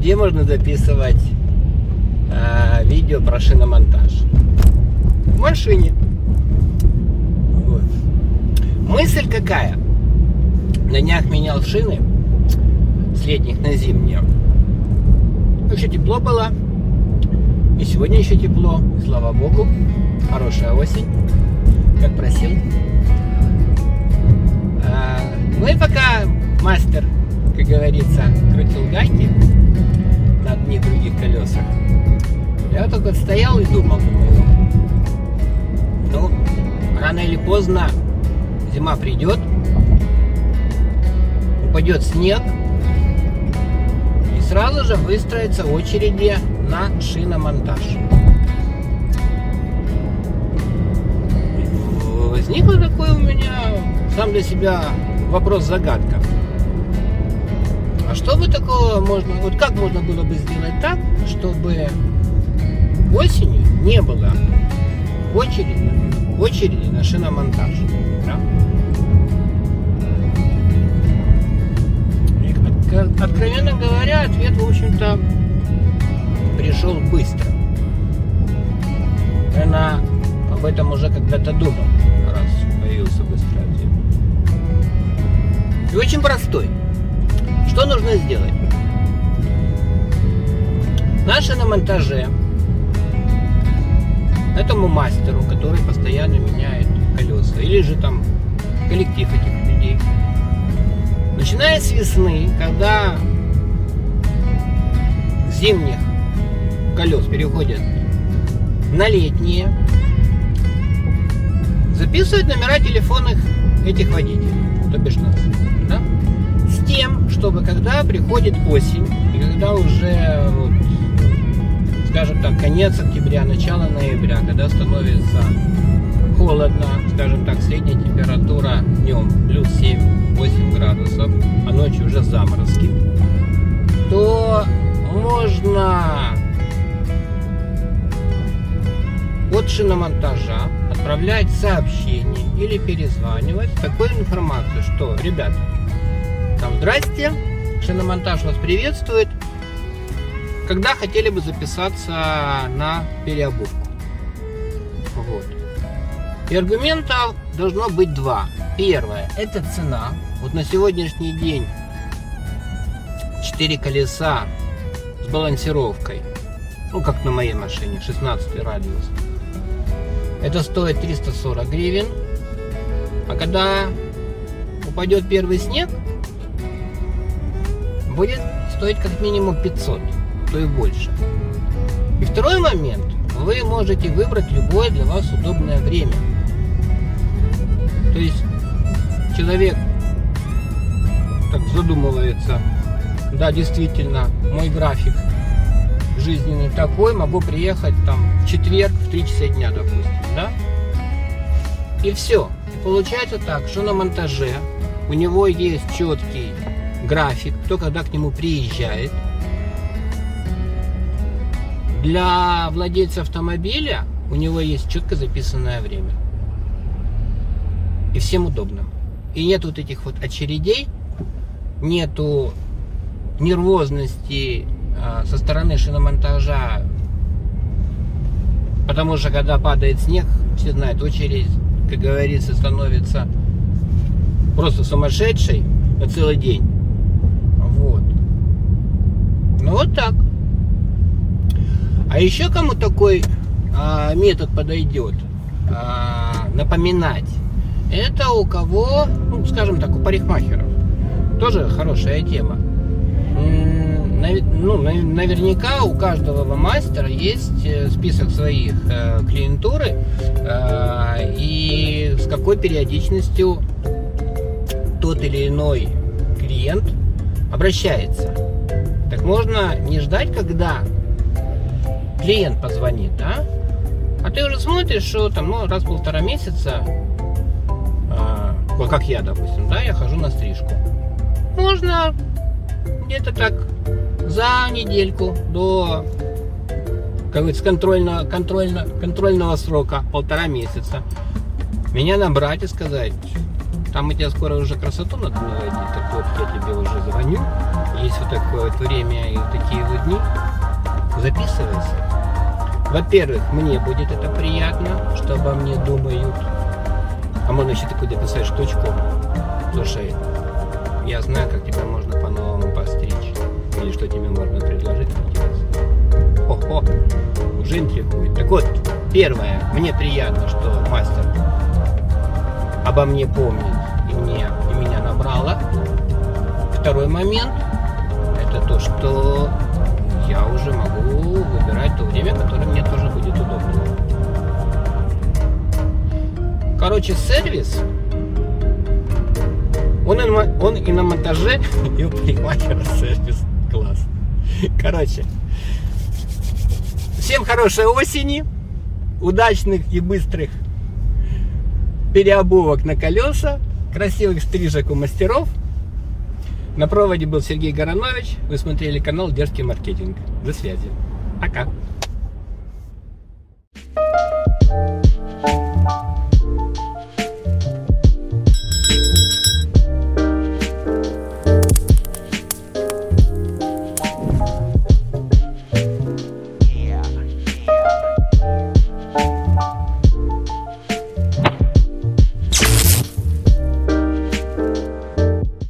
где можно записывать видео про шиномонтаж? В машине. Вот. Мысль какая? На днях менял шины с летних на зимние. Еще тепло было. И сегодня еще тепло. Слава богу. Хорошая осень. Как просил. Ну и пока мастер, как говорится, крутил гайки на одних других колесах, я только вот стоял и думал, ну, рано или поздно зима придет, упадет снег, и сразу же выстроятся очереди на шиномонтаж. Возникло такое у меня сам для себя вопрос-загадка. А что бы такого можно, вот как можно было бы сделать так, чтобы осенью не было очереди на шиномонтаж? Да? И, откровенно говоря, ответ, в общем-то, пришел быстро. Я об этом уже когда-то думал, раз появился быстрый ответ. И очень простой. Что нужно сделать? На шиномонтаже этому мастеру, который постоянно меняет колеса, или же там коллектив этих людей, начиная с весны, когда с зимних колес переходят на летние, записывают номера телефонных этих водителей, то бишь нас, да? С тем, чтобы когда приходит осень, и когда уже, вот, скажем так, конец октября, начало ноября, когда становится холодно, скажем так, средняя температура днем плюс 7-8 градусов, а ночью уже заморозки, то можно от шиномонтажа отправлять сообщение или перезванивать такую информацию, что, ребята, там, здрасте, шиномонтаж вас приветствует, когда хотели бы записаться на переобувку. Вот. И аргументов должно быть два. Первое, это цена. Вот на сегодняшний день 4 колеса с балансировкой, ну как на моей машине, 16 радиус, это стоит 340 гривен. А когда упадет первый снег, будет стоить как минимум 500, то и больше. И второй момент, вы можете выбрать любое для вас удобное время. То есть человек так задумывается, да, действительно, мой график жизненный такой, могу приехать там в четверг в 3 часа дня, допустим, да? И все. И получается так, что на монтаже у него есть четкий график, кто когда к нему приезжает. Для владельца автомобиля у него есть четко записанное время. И всем удобно. И нет вот этих вот очередей, нету нервозности со стороны шиномонтажа, потому что когда падает снег, все знают, очередь, как говорится, становится просто сумасшедшей на целый день. Вот. Ну вот так. А еще кому такой метод подойдет напоминать, это у кого, ну, скажем так, у парикмахеров. Тоже хорошая тема. Наверняка у каждого мастера есть список своих клиентуры и с какой периодичностью тот или иной клиент обращается. Так можно не ждать, когда клиент позвонит, да? А ты уже смотришь, что там, ну, раз в 1,5 месяца, вот как я, допустим, да, я хожу на стрижку. Можно где-то так за недельку до, как говорится, контрольного срока 1,5 месяца меня набрать и сказать: Там у тебя скоро уже красоту надо наводить, так вот я тебе уже звоню. Есть вот такое вот время и вот такие вот дни. Записывайся. Во-первых, мне будет это приятно, что обо мне думают. А можно еще такую дописать штучку. Слушай, я знаю, как тебя можно по-новому постричь. Или что тебе можно предложить. Ого, уже интригует. Так вот, первое, мне приятно, что мастер обо мне помнит и меня набрала. Второй момент, это то, что я уже могу выбирать то время, которое мне тоже будет удобно. Короче, сервис, он и на монтаже, и у парикмахера сервис класс. Короче, всем хорошей осени, удачных и быстрых переобувок на колеса, красивых стрижек у мастеров. На проводе был Сергей Горанович. Вы смотрели канал Дерзкий маркетинг. До связи. Пока.